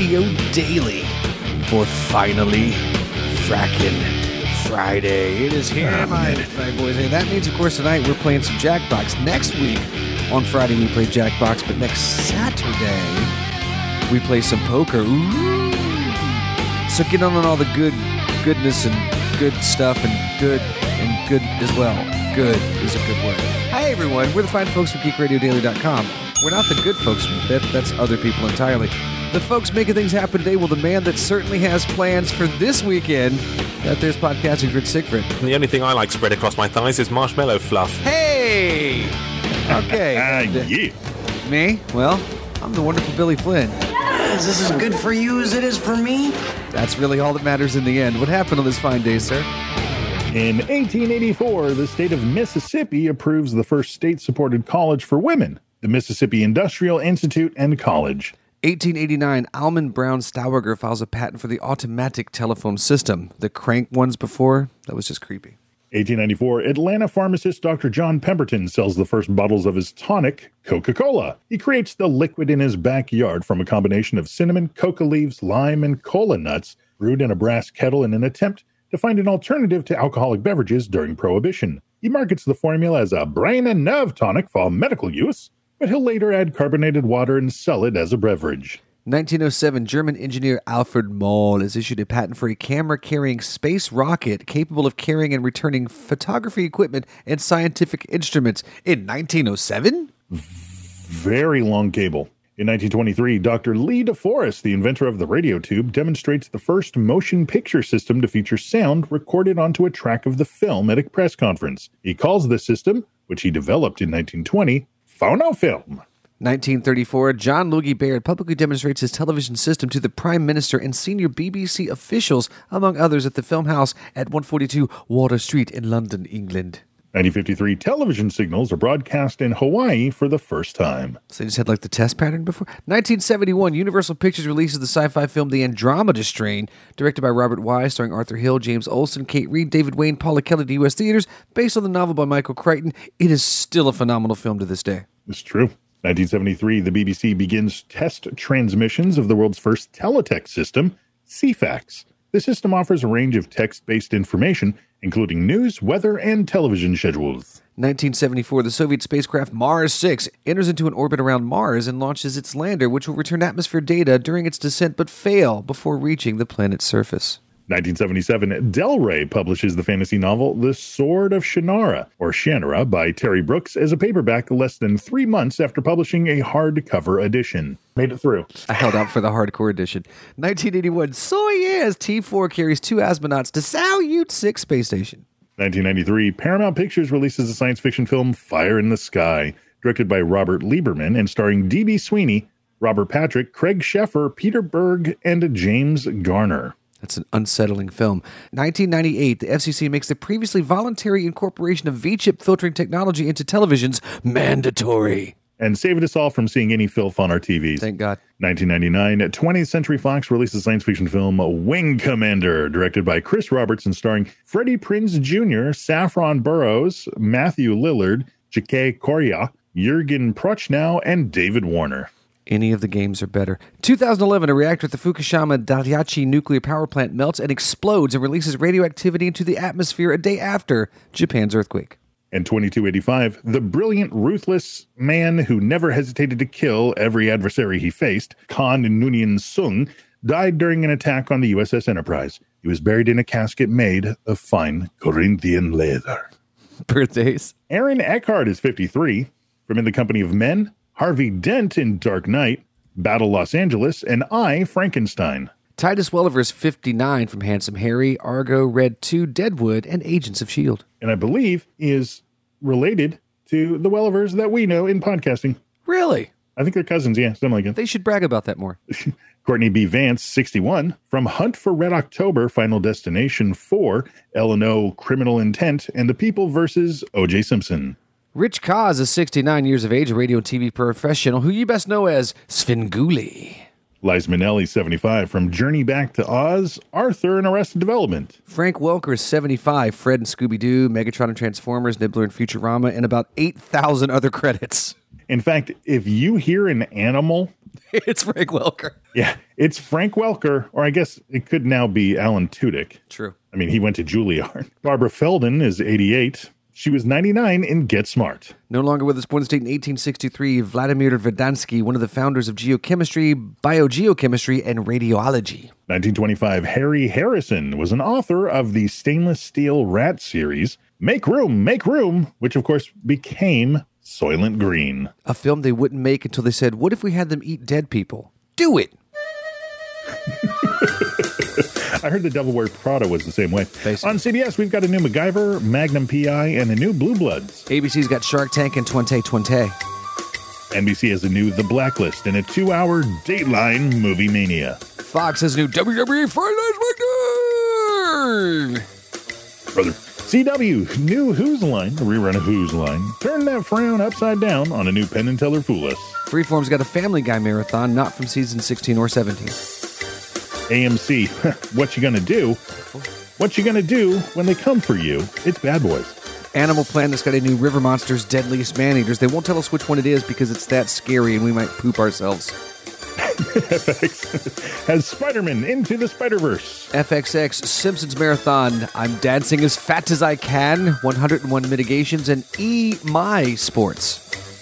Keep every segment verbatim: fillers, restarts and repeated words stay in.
Radio Daily for Finally Frackin' Friday. It is here, oh, my, my boys. And that means, of course, tonight we're playing some Jackbox. Next week, on Friday, we play Jackbox, but next Saturday, we play some poker. Ooh. So get on on all the good goodness and good stuff and good and good as well. Good is a good word. Hi, everyone. We're the fine folks from geek radio daily dot com. We're not the good folks. That, that's other people entirely. The folks making things happen today, well, the man that certainly has plans for this weekend. That there's podcasting's Rich Siegfried. And the only thing I like spread across my thighs is marshmallow fluff. Hey! Okay. uh, yeah. Me? Well, I'm the wonderful Billy Flynn. Is this as good for you as it is for me? That's really all that matters in the end. What happened on this fine day, sir? In eighteen eighty-four, the state of Mississippi approves the first state-supported college for women, the Mississippi Industrial Institute and College. eighteen eighty-nine, Alman Brown Stauger files a patent for the automatic telephone system. The crank ones before, that was just creepy. eighteen ninety-four, Atlanta pharmacist Doctor John Pemberton sells the first bottles of his tonic, Coca-Cola. He creates the liquid in his backyard from a combination of cinnamon, coca leaves, lime, and cola nuts, brewed in a brass kettle in an attempt to find an alternative to alcoholic beverages during Prohibition. He markets the formula as a brain and nerve tonic for medical use, but he'll later add carbonated water and sell it as a beverage. nineteen oh seven, German engineer Alfred Moll has issued a patent for a camera-carrying space rocket capable of carrying and returning photography equipment and scientific instruments. In nineteen oh seven? Very long cable. In nineteen twenty-three, Doctor Lee DeForest, the inventor of the radio tube, demonstrates the first motion picture system to feature sound recorded onto a track of the film at a press conference. He calls this system, which he developed in nineteen twenty, phonofilm. nineteen thirty-four, John Logie Baird publicly demonstrates his television system to the Prime Minister and senior B B C officials, among others, at the Film House at one forty-two Water Street in London, England. nineteen fifty-three, television signals are broadcast in Hawaii for the first time. So they just had like the test pattern before? nineteen seventy-one, Universal Pictures releases the sci-fi film The Andromeda Strain, directed by Robert Wise, starring Arthur Hill, James Olsen, Kate Reed, David Wayne, Paula Kelly to U S theaters, based on the novel by Michael Crichton. It is still a phenomenal film to this day. It's true. nineteen seventy-three, the B B C begins test transmissions of the world's first teletext system, C FAX. The system offers a range of text-based information, including news, weather, and television schedules. nineteen seventy-four, the Soviet spacecraft Mars six enters into an orbit around Mars and launches its lander, which will return atmosphere data during its descent but fail before reaching the planet's surface. nineteen seventy-seven, Del Rey publishes the fantasy novel The Sword of Shannara, or Shannara, by Terry Brooks as a paperback less than three months after publishing a hardcover edition. Made it through. I held out for the hardcore edition. nineteen eighty-one, Soyuz T four carries two astronauts to Salyut six space station. nineteen ninety-three, Paramount Pictures releases the science fiction film Fire in the Sky, directed by Robert Lieberman and starring D B Sweeney, Robert Patrick, Craig Sheffer, Peter Berg, and James Garner. That's an unsettling film. nineteen ninety-eight, the F C C makes the previously voluntary incorporation of V-chip filtering technology into televisions mandatory. And saved us all from seeing any filth on our T Vs. Thank God. nineteen ninety-nine, twentieth Century Fox releases the science fiction film Wing Commander, directed by Chris Roberts and starring Freddie Prinze Junior, Saffron Burrows, Matthew Lillard, J K. Correa, Jurgen Prochnow, and David Warner. Any of the games are better. two thousand eleven, a reactor at the Fukushima Daiichi nuclear power plant melts and explodes and releases radioactivity into the atmosphere a day after Japan's earthquake. And twenty-two eighty-five, the brilliant, ruthless man who never hesitated to kill every adversary he faced, Khan Noonien Sung, died during an attack on the U S S Enterprise. He was buried in a casket made of fine Corinthian leather. Birthdays. Aaron Eckhart is fifty-three. From In the Company of Men, Harvey Dent in Dark Knight, Battle Los Angeles, and I, Frankenstein. Titus Welliver is fifty-nine, from Handsome Harry, Argo, Red two, Deadwood, and Agents of S H I E L D. And I believe is related to the Wellivers that we know in podcasting. Really? I think they're cousins, yeah, something like that. They should brag about that more. Courtney B. Vance, sixty-one, from Hunt for Red October, Final Destination four, L and O, Criminal Intent, and The People versus O J. Simpson. Rich Kaz is sixty-nine years of age, a radio and T V professional who you best know as Svengoolie. Liza Minnelli, seventy-five, from Journey Back to Oz, Arthur, and Arrested Development. Frank Welker is seventy-five, Fred and Scooby-Doo, Megatron and Transformers, Nibbler and Futurama, and about eight thousand other credits. In fact, if you hear an animal It's Frank Welker. Yeah, it's Frank Welker, or I guess it could now be Alan Tudyk. True. I mean, he went to Juilliard. Barbara Feldon is eighty-eight. She was ninety-nine in Get Smart. No longer with us, born in state in eighteen sixty-three, Vladimir Verdansky, one of the founders of geochemistry, biogeochemistry, and radiology. nineteen twenty-five, Harry Harrison was an author of the stainless steel rat series, Make Room, Make Room, which of course became Soylent Green. A film they wouldn't make until they said, what if we had them eat dead people? Do it! I heard The Devil Wears Prada was the same way. Basically. On C B S, we've got a new MacGyver, Magnum P I, and a new Blue Bloods. A B C's got Shark Tank and Twente Twente. N B C has a new The Blacklist and a two-hour Dateline Movie Mania. Fox has a new W W E Friday Night SmackDown! Brother. C W, new Who's Line, a rerun of Who's Line. Turn that frown upside down on a new Penn and Teller Fool Us. Freeform's got a Family Guy marathon, not from season sixteen or seventeen. A M C, what you gonna do? What you gonna do when they come for you? It's Bad Boys. Animal Planet's got a new River Monsters Deadliest Man-Eaters. They won't tell us which one it is because it's that scary and we might poop ourselves. F X has Spider-Man Into the Spider-Verse. F X X Simpsons Marathon, I'm Dancing as Fat as I Can, one hundred one Mitigations, and E! My Sports.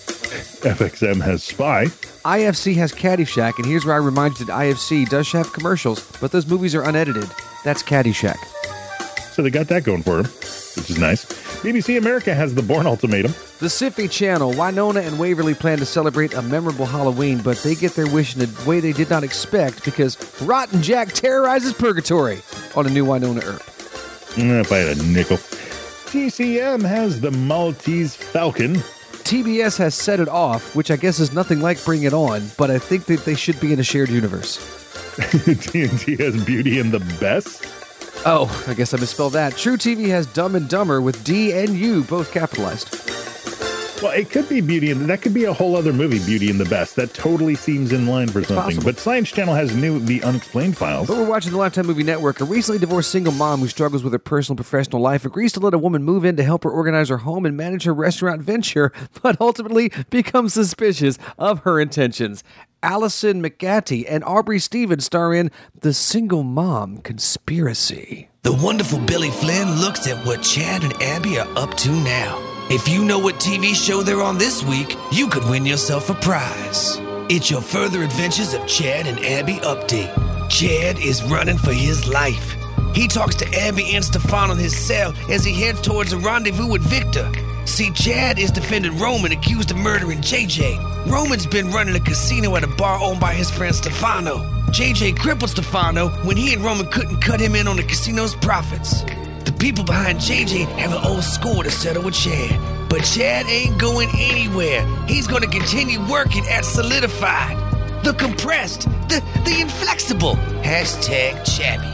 F X M has Spy. I F C has Caddyshack, and here's where I remind you that I F C does have commercials, but those movies are unedited. That's Caddyshack. So they got that going for them, which is nice. B B C America has The Bourne Ultimatum. The Siffy Channel, Winona and Waverly plan to celebrate a memorable Halloween, but they get their wish in a way they did not expect because Rotten Jack terrorizes purgatory on a new Winona Earp. Mm, if I had a nickel. T C M has The Maltese Falcon. T B S has Set It Off, which I guess is nothing like Bring It On, but I think that they should be in a shared universe. T N T has Beauty and the Best. Oh, I guess I misspelled that. True T V has Dumb and Dumber with D and U both capitalized. Well, it could be Beauty and that could be a whole other movie, Beauty and the Best. That totally seems in line for it's something. possible. But Science Channel has new The Unexplained Files. But we're watching the Lifetime Movie Network. A recently divorced single mom who struggles with her personal and professional life agrees to let a woman move in to help her organize her home and manage her restaurant venture, but ultimately becomes suspicious of her intentions. Allison McGatty and Aubrey Stevens star in The Single Mom Conspiracy. The wonderful Billy Flynn looks at what Chad and Abby are up to now. If you know what T V show they're on this week, you could win yourself a prize. It's your Further Adventures of Chad and Abby update. Chad is running for his life. He talks to Abby and Stefan in his cell as he heads towards a rendezvous with Victor. See, Chad is defending Roman accused of murdering J J. Roman's been running a casino at a bar owned by his friend Stefano. J J crippled Stefano when he and Roman couldn't cut him in on the casino's profits. The people behind J J have an old score to settle with Chad. But Chad ain't going anywhere. He's going to continue working at Solidified. The compressed, the, the inflexible. Hashtag Chabby.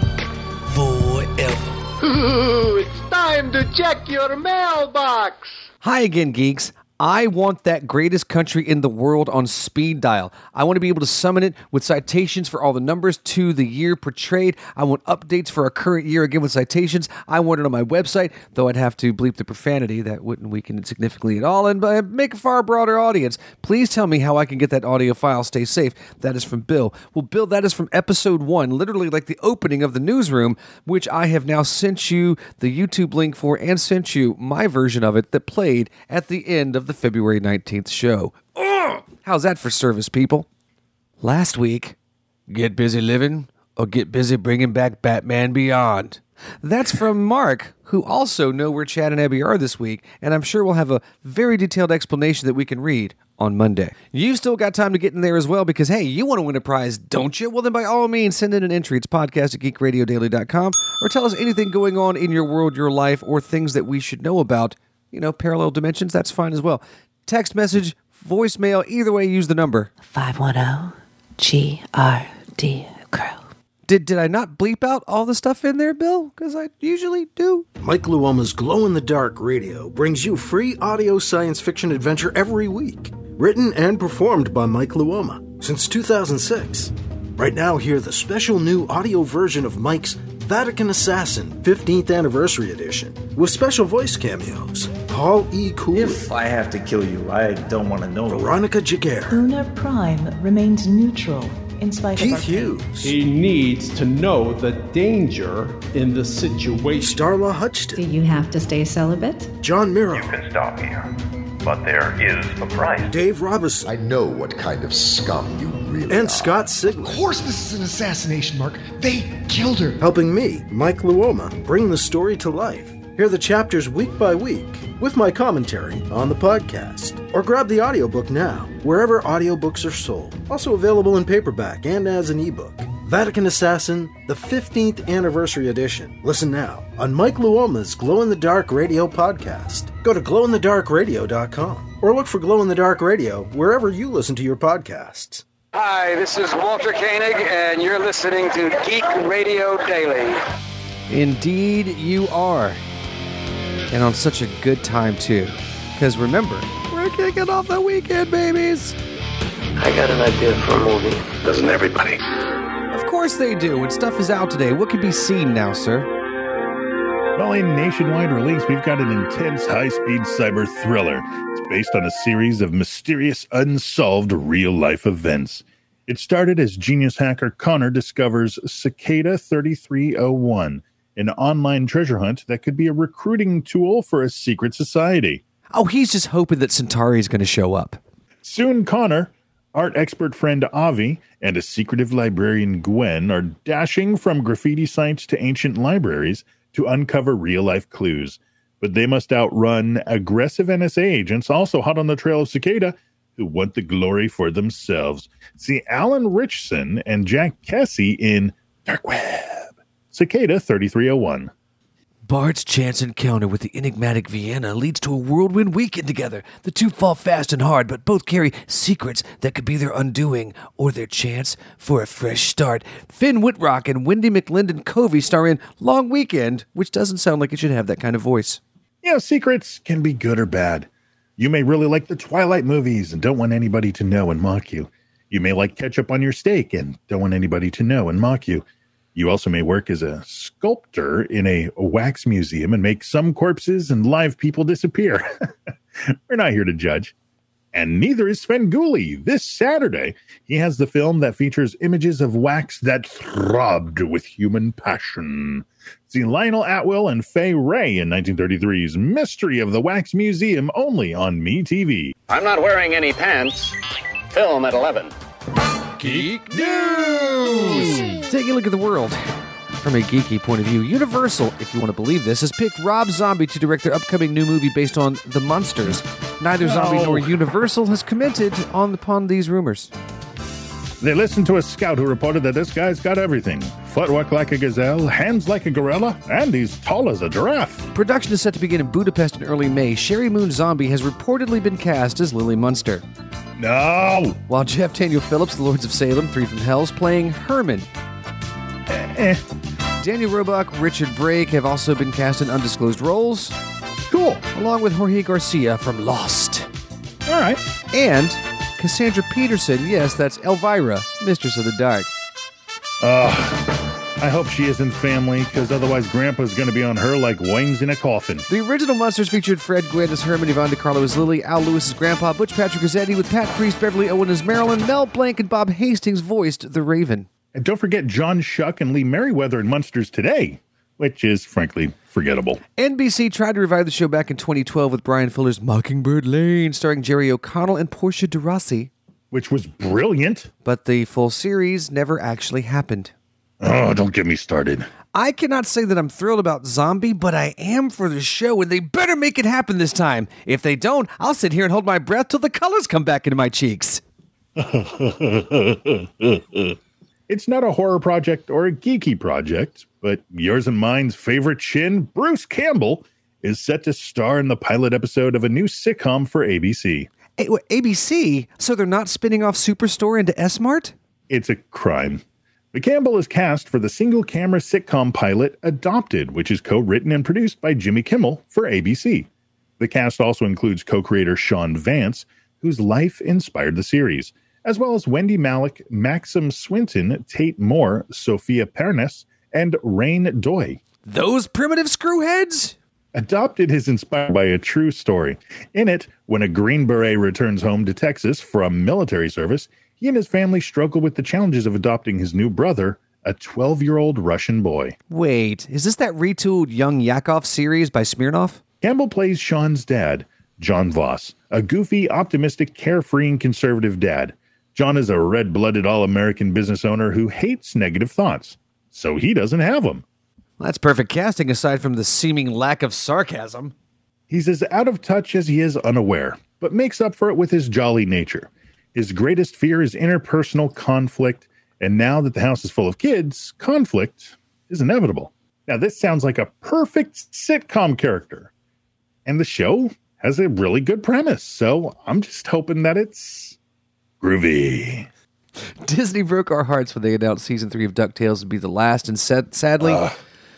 Forever. Ooh, it's time to check your mailbox. Hi again, geeks. I want that greatest country in the world on speed dial. I want to be able to summon it with citations for all the numbers to the year portrayed. I want updates for our current year again with citations. I want it on my website, though I'd have to bleep the profanity. That wouldn't weaken it significantly at all and uh, make a far broader audience. Please tell me how I can get that audio file stay safe. That is from Bill. Well, Bill, that is from episode one, literally like the opening of the newsroom, which I have now sent you the YouTube link for and sent you my version of it that played at the end of the February nineteenth show. Ugh! How's that for service, people? Last week, get busy living or get busy bringing back Batman Beyond. That's from Mark, who also know where Chad and Abby are this week, and I'm sure we'll have a very detailed explanation that we can read on Monday. You've still got time to get in there as well because, hey, you want to win a prize, don't you? Well, then by all means, send in an entry. It's podcast at geek radio daily dot com or tell us anything going on in your world, your life, or things that we should know about. You know, parallel dimensions, that's fine as well. Text message, voicemail, either way, use the number. five one zero G R D Crow. Did did I not bleep out all the stuff in there, Bill? Because I usually do. Mike Luoma's Glow-in-the-Dark Radio brings you free audio science fiction adventure every week. Written and performed by Mike Luoma since two thousand six. Right now, hear the special new audio version of Mike's Vatican Assassin fifteenth Anniversary Edition with special voice cameos. Paul E. Cooley. If I have to kill you, I don't want to know. Veronica Giguere. Una Prime remains neutral in spite Keith of our Hughes. He needs to know the danger in the situation. Starla Hutchton. Do you have to stay celibate? John Miro. You can stop here, but there is a price. Dave Robinson. I know what kind of scum you really and are. Scott Sigler. Of course this is an assassination, Mark. They killed her. Helping me, Mike Luoma, bring the story to life. Hear the chapters week by week with my commentary on the podcast. Or grab the audiobook now, wherever audiobooks are sold. Also available in paperback and as an ebook. Vatican Assassin, the fifteenth Anniversary Edition. Listen now on Mike Luoma's Glow in the Dark Radio podcast. Go to glow in the dark radio dot com or look for Glow in the Dark Radio wherever you listen to your podcasts. Hi, this is Walter Koenig, and you're listening to Geek Radio Daily. Indeed you are. And on such a good time, too. Because remember, we're kicking off the weekend, babies! I got an idea for a movie. Doesn't everybody? Of course they do, and stuff is out today. What can be seen now, sir? Well, in nationwide release, we've got an intense high-speed cyber thriller. It's based on a series of mysterious, unsolved real-life events. It started as genius hacker Connor discovers Cicada thirty-three oh one, an online treasure hunt that could be a recruiting tool for a secret society. Oh, he's just hoping that Centauri is going to show up. Soon Connor, art expert friend Avi, and a secretive librarian Gwen are dashing from graffiti sites to ancient libraries to uncover real-life clues. But they must outrun aggressive N S A agents also hot on the trail of Cicada who want the glory for themselves. See Alan Richson and Jack Kessie in Dark Web. Cicada thirty-three oh one. Bart's chance encounter with the enigmatic Vienna leads to a whirlwind weekend together. The two fall fast and hard, but both carry secrets that could be their undoing or their chance for a fresh start. Finn Whitrock and Wendy McLendon Covey star in Long Weekend, which doesn't sound like it should have that kind of voice. You know, secrets can be good or bad. You may really like the Twilight movies and don't want anybody to know and mock you. You may like ketchup on your steak and don't want anybody to know and mock you. You also may work as a sculptor in a wax museum and make some corpses and live people disappear. We're not here to judge. And neither is Svengoolie. This Saturday, he has the film that features images of wax that throbbed with human passion. See Lionel Atwill and Fay Ray in nineteen thirty-three's Mystery of the Wax Museum, only on MeTV. I'm not wearing any pants. Film at eleven. Geek News! Taking a look at the world from a geeky point of view. Universal, if you want to believe this, has picked Rob Zombie to direct their upcoming new movie based on The Munsters. Neither no. Zombie nor Universal has commented on upon these rumors. They listened to a scout who reported that this guy's got everything. Footwork like a gazelle, hands like a gorilla, and he's tall as a giraffe. Production is set to begin in Budapest in early May. Sherry Moon Zombie has reportedly been cast as Lily Munster. No! While Jeff Daniel Phillips, The Lords of Salem, Three from Hell's playing Herman. Eh. Daniel Roebuck, Richard Brake have also been cast in undisclosed roles. Cool. Along with Jorge Garcia from Lost. All right. And Cassandra Peterson, yes, that's Elvira, Mistress of the Dark. Uh, I hope she isn't family, because otherwise Grandpa's going to be on her like wings in a coffin. The original Munsters featured Fred Gwynne as Herman, Yvonne DiCarlo as Lily, Al Lewis as Grandpa, Butch Patrick as Eddie, with Pat Priest, Beverly Owen as Marilyn, Mel Blanc, and Bob Hastings voiced the Raven. And don't forget John Schuck and Lee Merriweather in Munsters Today, which is, frankly, forgettable. N B C tried to revive the show back in twenty twelve with Brian Fuller's Mockingbird Lane, starring Jerry O'Connell and Portia de Rossi. Which was brilliant. But the full series never actually happened. Oh, don't get me started. I cannot say that I'm thrilled about Zombie, but I am for the show, and they better make it happen this time. If they don't, I'll sit here and hold my breath till the colors come back into my cheeks. It's not a horror project or a geeky project, but yours and mine's favorite shin, Bruce Campbell, is set to star in the pilot episode of a new sitcom for A B C. A- A B C? So they're not spinning off Superstore into S-Mart? It's a crime. The Campbell is cast for the single-camera sitcom pilot Adopted, which is co-written and produced by Jimmy Kimmel for A B C. The cast also includes co-creator Sean Vance, whose life inspired the series, as well as Wendy Malick, Maxim Swinton, Tate Moore, Sophia Pernes, and Rain Doi. Those primitive screwheads? Adopted is inspired by a true story. In it, when a Green Beret returns home to Texas from military service, he and his family struggle with the challenges of adopting his new brother, a twelve-year-old Russian boy. Wait, is this that retooled Young Yakov series by Smirnoff? Campbell plays Sean's dad, John Voss, a goofy, optimistic, carefree, and conservative dad. John is a red-blooded all-American business owner who hates negative thoughts, so he doesn't have them. That's perfect casting aside from the seeming lack of sarcasm. He's as out of touch as he is unaware, but makes up for it with his jolly nature. His greatest fear is interpersonal conflict, and now that the house is full of kids, conflict is inevitable. Now, this sounds like a perfect sitcom character, and the show has a really good premise, so I'm just hoping that it's groovy. Disney broke our hearts when they announced season three of DuckTales would be the last, and sad- sadly, uh,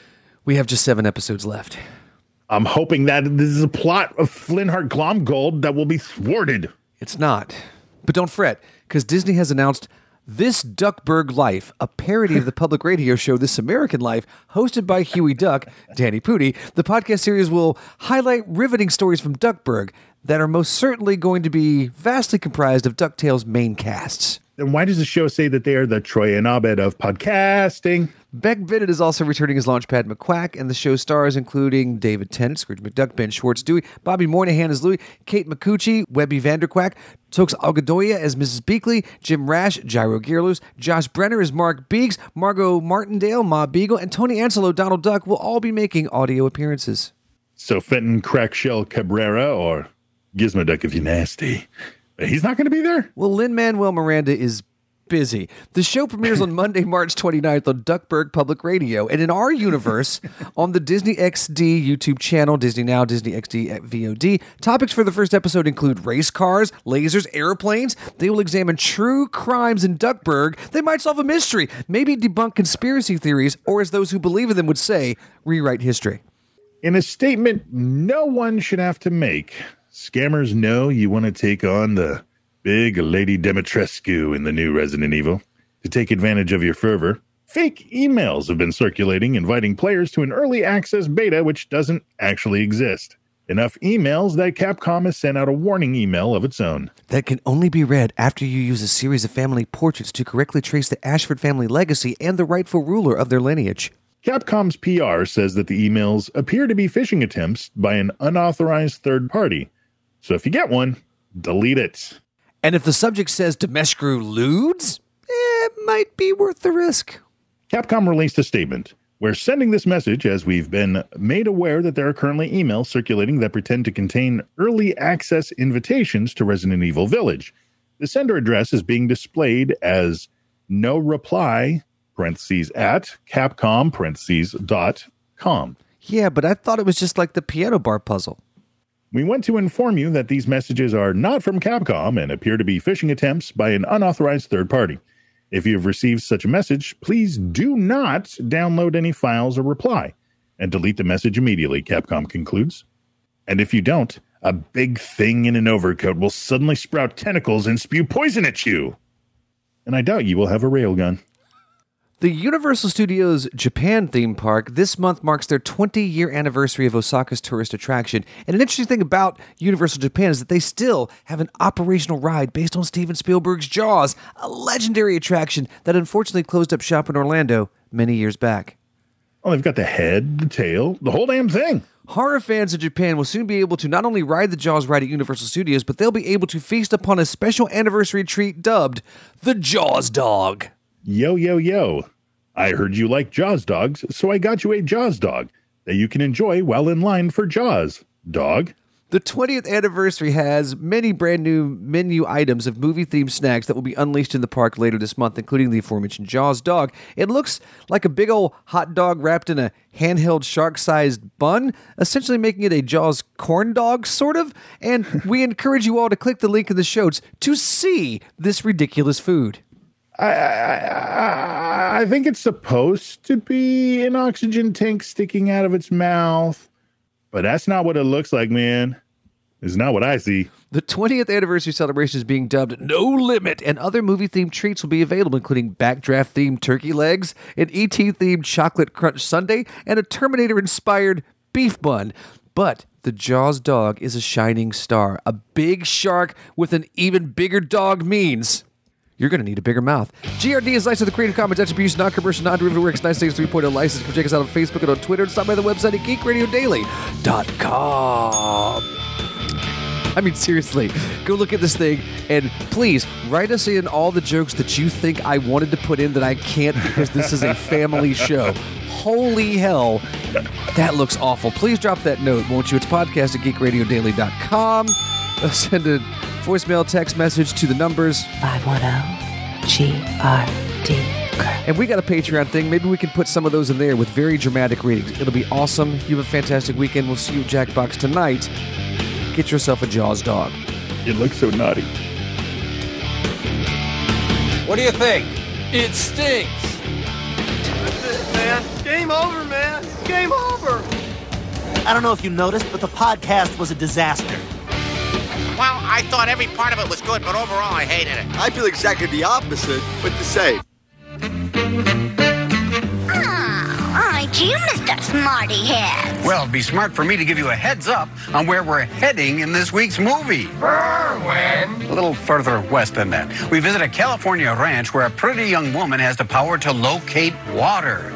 we have just seven episodes left. I'm hoping that this is a plot of Flintheart Glomgold that will be thwarted. It's not. But don't fret, because Disney has announced This Duckburg Life, a parody of the public radio show This American Life, hosted by Huey Duck, Danny Pudi. The podcast series will highlight riveting stories from Duckburg that are most certainly going to be vastly comprised of DuckTales' main casts. Then why does the show say that they are the Troy and Abed of podcasting? Beck Bennett is also returning as Launchpad McQuack, and the show stars including David Tennant, Scrooge McDuck, Ben Schwartz, Dewey, Bobby Moynihan as Louie, Kate McCucci, Webby Vanderquack, Tox Algodoya as Missus Beakley, Jim Rash, Gyro Gearloose, Josh Brenner as Mark Beeks, Margot Martindale, Ma Beagle, and Tony Anselo, Donald Duck will all be making audio appearances. So Fenton Crackshell Cabrera, or Gizmo Duck if you're nasty, he's not going to be there? Well, Lin-Manuel Miranda is busy. The show premieres on Monday, March twenty-ninth on Duckburg Public Radio, and in our universe, on the Disney X D YouTube channel, Disney Now, Disney X D V O D. Topics for the first episode include race cars, lasers, airplanes. They will examine true crimes in Duckburg. They might solve a mystery, maybe debunk conspiracy theories, or as those who believe in them would say, rewrite history. In a statement no one should have to make, scammers know you want to take on the big Lady Dimitrescu in the new Resident Evil. To take advantage of your fervor, fake emails have been circulating inviting players to an early access beta which doesn't actually exist. Enough emails that Capcom has sent out a warning email of its own. That can only be read after you use a series of family portraits to correctly trace the Ashford family legacy and the rightful ruler of their lineage. Capcom's P R says that the emails appear to be phishing attempts by an unauthorized third party. So if you get one, delete it. And if the subject says Demeshkru Ludes, it might be worth the risk. Capcom released a statement. We're sending this message as we've been made aware that there are currently emails circulating that pretend to contain early access invitations to Resident Evil Village. The sender address is being displayed as no reply, parentheses, at Capcom, parentheses, dot com. Yeah, but I thought it was just like the piano bar puzzle. We want to inform you that these messages are not from Capcom and appear to be phishing attempts by an unauthorized third party. If you have received such a message, please do not download any files or reply, and delete the message immediately, Capcom concludes. And if you don't, a big thing in an overcoat will suddenly sprout tentacles and spew poison at you. And I doubt you will have a railgun. The Universal Studios Japan theme park this month marks their twenty-year anniversary of Osaka's tourist attraction. And an interesting thing about Universal Japan is that they still have an operational ride based on Steven Spielberg's Jaws, a legendary attraction that unfortunately closed up shop in Orlando many years back. Oh, they've got the head, the tail, the whole damn thing. Horror fans in Japan will soon be able to not only ride the Jaws ride at Universal Studios, but they'll be able to feast upon a special anniversary treat dubbed the Jaws Dog. Yo, yo, yo. I heard you like Jaws dogs, so I got you a Jaws dog that you can enjoy while in line for Jaws. Dog. The twentieth anniversary has many brand new menu items of movie-themed snacks that will be unleashed in the park later this month, including the aforementioned Jaws dog. It looks like a big old hot dog wrapped in a handheld shark-sized bun, essentially making it a Jaws corn dog, sort of. And we encourage you all to click the link in the show notes to see this ridiculous food. I, I, I, I think it's supposed to be an oxygen tank sticking out of its mouth, but that's not what it looks like, man. is not what I see. The twentieth anniversary celebration is being dubbed No Limit, and other movie-themed treats will be available, including Backdraft-themed turkey legs, an E T-themed chocolate crunch sundae, and a Terminator-inspired beef bun. But the Jaws dog is a shining star. A big shark with an even bigger dog means you're going to need a bigger mouth. G R D is licensed to the Creative Commons Attribution, Non-Commercial, Non-Derivative Works, nine six three point oh license. Come check us out on Facebook and on Twitter, and stop by the website at geek radio daily dot com. I mean, seriously, go look at this thing, and please write us in all the jokes that you think I wanted to put in that I can't because this is a family show. Holy hell, that looks awful. Please drop that note, won't you? It's podcast at geek radio daily dot com. Send a voicemail, text message to the numbers five one zero G R D. And we got a Patreon thing. Maybe we can put some of those in there with very dramatic readings. It'll be awesome. You have a fantastic weekend. We'll see you at Jackbox tonight. Get yourself a Jaws dog. It looks so naughty. What do you think? It stinks. That's it, man. Game over, man. Game over. I don't know if you noticed, but the podcast was a disaster. Well, I thought every part of it was good, but overall I hated it. I feel exactly the opposite. What to say? Aren't you, Mister Smarty Head? Well, it'd be smart for me to give you a heads up on where we're heading in this week's movie. When? A little further west than that. We visit a California ranch where a pretty young woman has the power to locate water.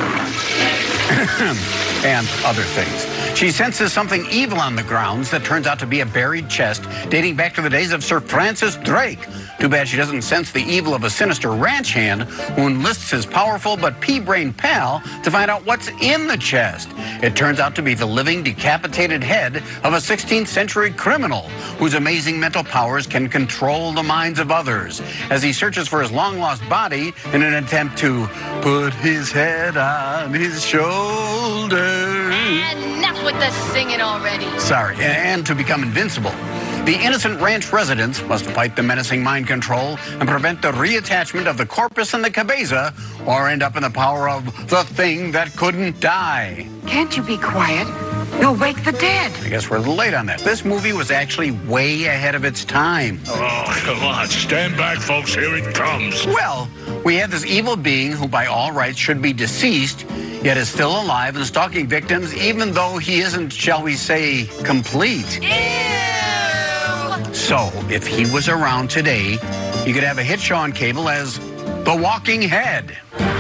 And other things. She senses something evil on the grounds that turns out to be a buried chest dating back to the days of Sir Francis Drake. Too bad she doesn't sense the evil of a sinister ranch hand who enlists his powerful but pea-brained pal to find out what's in the chest. It turns out to be the living, decapitated head of a sixteenth century criminal whose amazing mental powers can control the minds of others as he searches for his long-lost body in an attempt to put his head on his shoulder. Enough with the singing already. Sorry, and to become invincible. The innocent ranch residents must fight the menacing mind control and prevent the reattachment of the corpus and the cabeza, or end up in the power of the thing that couldn't die. Can't you be quiet? You'll wake the dead. I guess we're a little late on that. This movie was actually way ahead of its time. Oh, come on. Stand back, folks. Here it comes. Well, we have this evil being who by all rights should be deceased, yet is still alive and stalking victims, even though he isn't, shall we say, complete. Ew! So, if he was around today, you could have a hit show on cable as The Walking Head.